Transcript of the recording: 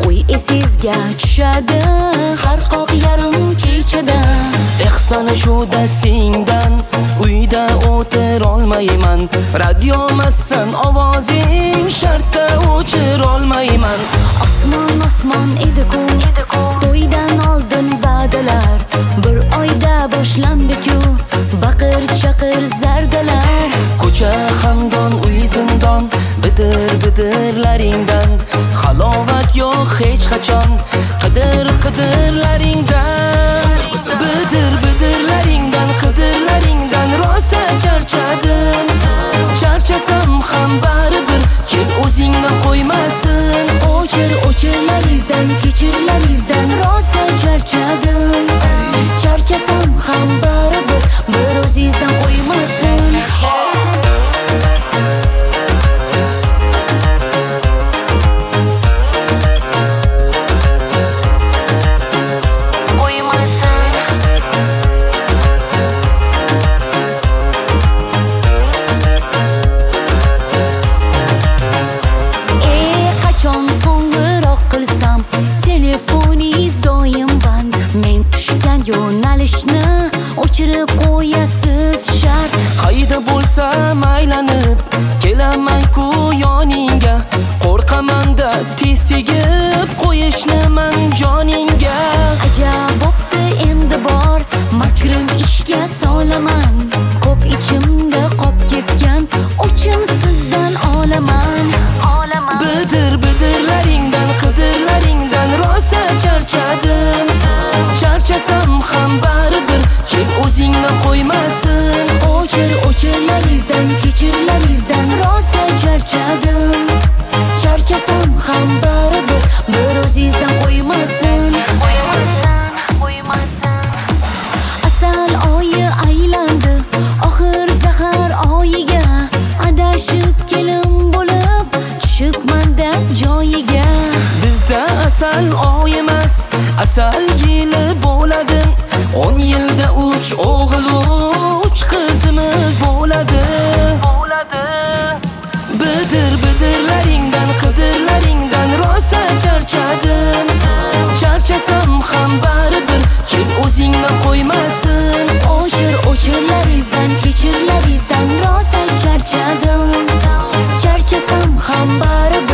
uy esizga tushadi har qoq yarim kechada. Ehsona shu dastingdan uyda o'tirolmayman. Radiomassan ovozing shartta o'chirolmayman. Osmon osmon edi-ku, to'ydan oldin va'dalar. Bir oyda boshlandi-ku baqir chaqir zardalar. Ko'cha xandon, uy zindon, bidirlaringdan halovat yo'q hech qachon. Qidirlaringdan qidirlaringdan rosa charchadim. Charchasam ham baribir kel o'zingdan qo'ymasin. O'chirlaringdan kechirlaringdan rosa charchadim. Charchasam ham baribir bir o'zingizdan qo'ymasin. Yo'nalishni o'chirib qo'yasiz shart. Qayda bo'lsam aylanib kelaman-ku yoningga. Qo'rqaman-da tez tegib qo'yishni man joningga. Ajab bo'pti endi bor makrim ishga solaman. Ko'p ichimda qop ketgan o'chim sizdan olaman. Bidirlaringdan qidirlaringdan rosa charchadim. Charchasam ham baribir kel o'zingdan qo'ymasin. O'chirlaringdan kechirlaringdan rosa charchadim. Charchasam ham baribir bir o'zingizdan qo'ymasin. Asal oyi aylandi oxir zahar oyiga. Adashib kelin bo'lib tushibman-da joyiga. Bizda asal oy emas, asal yili bo'ladi. 10 yilda 3 o'g'il 3 qizimiz bo'ladi. Bidirlaringdan qidirlaringdan rosa charchadim. Charchasam ham baribir kel o'zingdan qo'ymasin. O'chirlaringdan kechirlaringdan rosa charchadim. Charchasam ham baribir